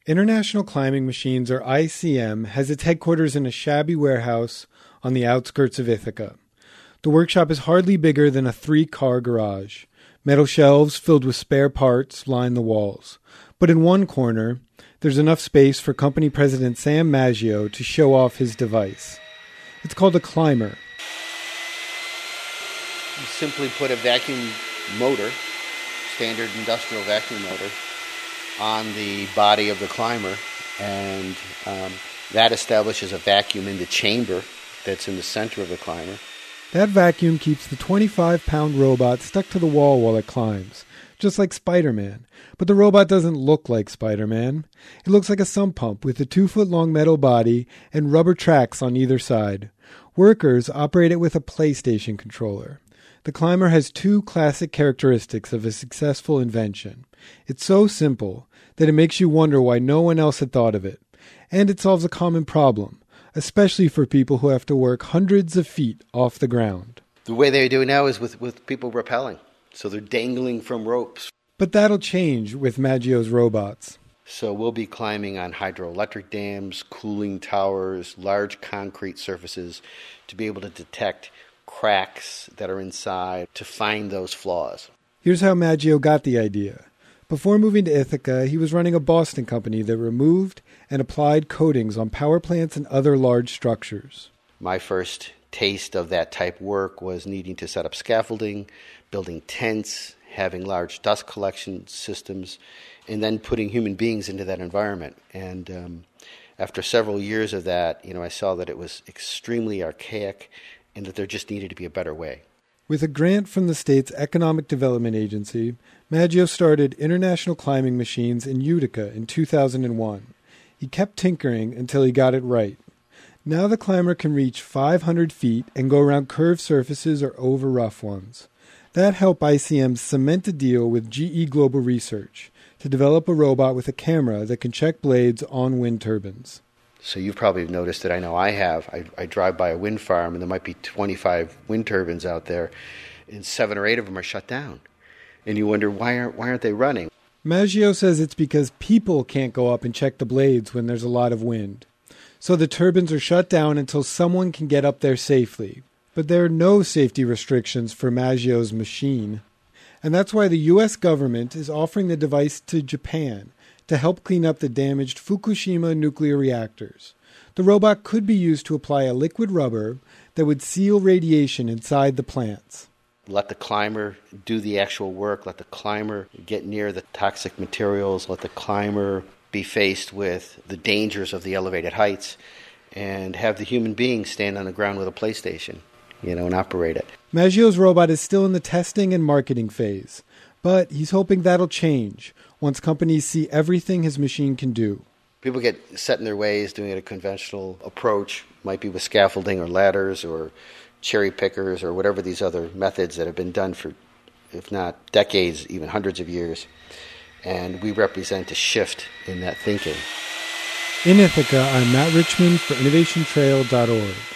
International Climbing Machines, or ICM, has its headquarters in a shabby warehouse on the outskirts of Ithaca. The workshop is hardly bigger than a 3-car garage. Metal shelves filled with spare parts line the walls. But in one corner, there's enough space for company president Sam Maggio to show off his device. It's called a climber. You simply put a vacuum motor, standard industrial vacuum motor, on the body of the climber, and that establishes a vacuum in the chamber that's in the center of the climber. That vacuum keeps the 25-pound robot stuck to the wall while it climbs, just like Spider-Man. But the robot doesn't look like Spider-Man. It looks like a sump pump with a 2-foot-long metal body and rubber tracks on either side. Workers operate it with a PlayStation controller. The climber has 2 classic characteristics of a successful invention. It's so simple that it makes you wonder why no one else had thought of it. And it solves a common problem, especially for people who have to work hundreds of feet off the ground. The way they do it now is with people rappelling. So they're dangling from ropes. But that'll change with Maggio's robots. So we'll be climbing on hydroelectric dams, cooling towers, large concrete surfaces to be able to detect cracks that are inside, to find those flaws. Here's how Maggio got the idea. Before moving to Ithaca, he was running a Boston company that removed and applied coatings on power plants and other large structures. My first taste of that type work was needing to set up scaffolding, building tents, having large dust collection systems, and then putting human beings into that environment. And after several years of that, I saw that it was extremely archaic and that there just needed to be a better way. With a grant from the state's Economic Development Agency, Maggio started International Climbing Machines in Utica in 2001. He kept tinkering until he got it right. Now the climber can reach 500 feet and go around curved surfaces or over rough ones. That helped ICM cement a deal with GE Global Research to develop a robot with a camera that can check blades on wind turbines. So you've probably noticed that. I know I have. I drive by a wind farm, and there might be 25 wind turbines out there, and 7 or 8 of them are shut down. And you wonder, why aren't they running? Maggio says it's because people can't go up and check the blades when there's a lot of wind. So the turbines are shut down until someone can get up there safely. But there are no safety restrictions for Maggio's machine. And that's why the U.S. government is offering the device to Japan to help clean up the damaged Fukushima nuclear reactors. The robot could be used to apply a liquid rubber that would seal radiation inside the plants. Let the climber do the actual work. Let the climber get near the toxic materials. Let the climber be faced with the dangers of the elevated heights, and have the human being stand on the ground with a PlayStation, and operate it. Maggio's robot is still in the testing and marketing phase, but he's hoping that'll change once companies see everything his machine can do. People get set in their ways doing it a conventional approach, might be with scaffolding or ladders or cherry pickers or whatever these other methods that have been done for, if not decades, even hundreds of years. And we represent a shift in that thinking. In Ithaca, I'm Matt Richmond for InnovationTrail.org.